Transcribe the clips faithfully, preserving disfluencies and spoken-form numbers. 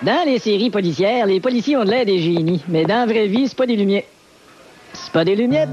Dans les séries policières, les policiers ont de l'air des génies. Mais dans la vraie vie, c'est pas des lumières. C'est pas des lumières.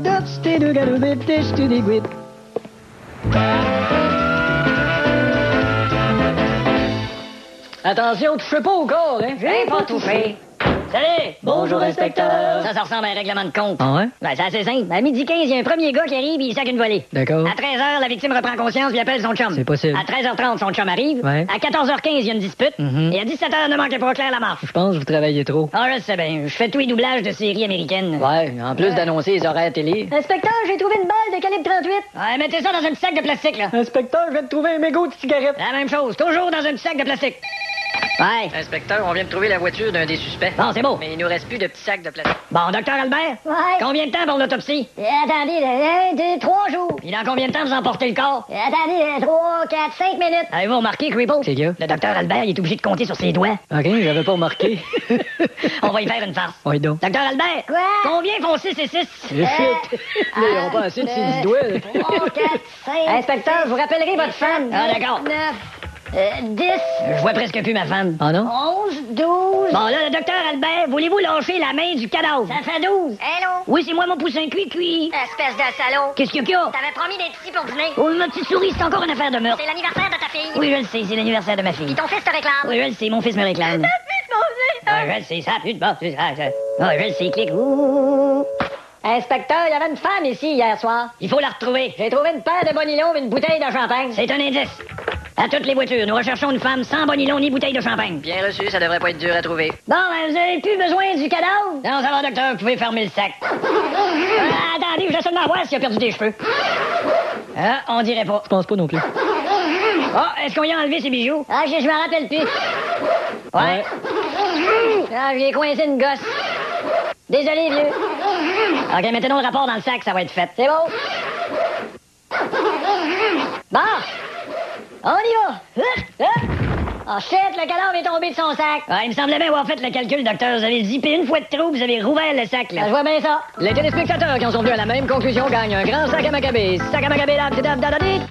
Attention, touchez pas au corps, hein? J'ai pas touché. Salut! Bonjour, inspecteur. Ça, ça ressemble à un règlement de compte. Ah ouais? Ben, c'est assez simple. À midi quinze, il y a un premier gars qui arrive et il sac une volée. D'accord. À treize heures, la victime reprend conscience et appelle son chum. C'est possible. À treize heures trente, son chum arrive. Ouais. À quatorze heures quinze, il y a une dispute. Mhm. Et à dix-sept heures, ne manquez pas Claire Lamarche. Je pense que vous travaillez trop. Ah, je sais bien. Je fais tous les doublages de séries américaines. Ouais, en plus d'annoncer les horaires télé. Inspecteur, j'ai trouvé une balle de calibre trente-huit. Ouais, mettez ça dans un petit sac de plastique, là. Inspecteur, je viens de trouver un mégot de cigarette. La même chose, toujours dans un petit sac de plastique. Ouais. Inspecteur, on vient de trouver la voiture d'un des suspects. Bon, c'est beau. Mais il nous reste plus de petits sacs de plastique. Bon, docteur Albert? Ouais. Combien de temps pour l'autopsie? Euh, attendez, un, deux, trois jours. Puis dans combien de temps vous emportez le corps? Euh, attendez, euh, trois, quatre, cinq minutes. Avez-vous remarqué, Creepo? C'est gars. Le docteur Albert, il est obligé de compter sur ses doigts. OK, j'avais pas remarqué. On va y faire une farce. Oui, donc. Docteur Albert? Quoi? Combien font six et six? Je chute. Là, ils ont pas assez de ses doigts. là. trois, quatre, cinq. Inspecteur, vous rappellerez votre femme. Ah, d'accord. neuf, euh, dix, Je vois presque plus ma femme. Ah non? onze, douze. Bon, là, le docteur Albert, voulez-vous lâcher la main du cadavre? Ça fait douze. Hello? Oui, c'est moi, mon poussin cuit-cuit. Espèce de salaud. Qu'est-ce qu'il y a? T'avais promis d'être ici pour dîner. Oh, ma petite souris, c'est encore une affaire de meurtre. C'est l'anniversaire de ta fille. Oui, je le sais, c'est l'anniversaire de ma fille. Puis ton fils te réclame. Oui, je le sais, mon fils me réclame. Ah, je le sais, ça pue de bon. Ah, je ah, je le sais, clic. Ouh. Inspecteur, il y avait une femme ici hier soir. Il faut la retrouver. J'ai trouvé une paire de bonilons et une bouteille de champagne. C'est un indice. À toutes les voitures, nous recherchons une femme sans bonilon ni bouteille de champagne. Bien reçu, ça devrait pas être dur à trouver. Bon, ben, vous avez plus besoin du cadavre? Non, ça va, docteur, vous pouvez fermer le sac. Ah, attendez, je vais seulement voir s'il a perdu des cheveux. Ah, on dirait pas. Je pense pas non plus. Oh, est-ce qu'on y a enlevé ses bijoux? Ah, je, je me rappelle plus. Ouais. Ah, j'ai coincé une gosse. Désolé, vieux. OK, mettez donc le rapport dans le sac, ça va être fait. C'est bon? Bon, on y va. Oh shit, le cadavre est tombé de son sac. Ah, il me semblait bien avoir fait le calcul, docteur. Vous avez zippé une fois de trop, vous avez rouvert le sac, Ah, là. je vois bien ça. Les téléspectateurs qui en sont venus à la même conclusion gagnent un grand sac à Maccabée. Sac à Maccabée, là,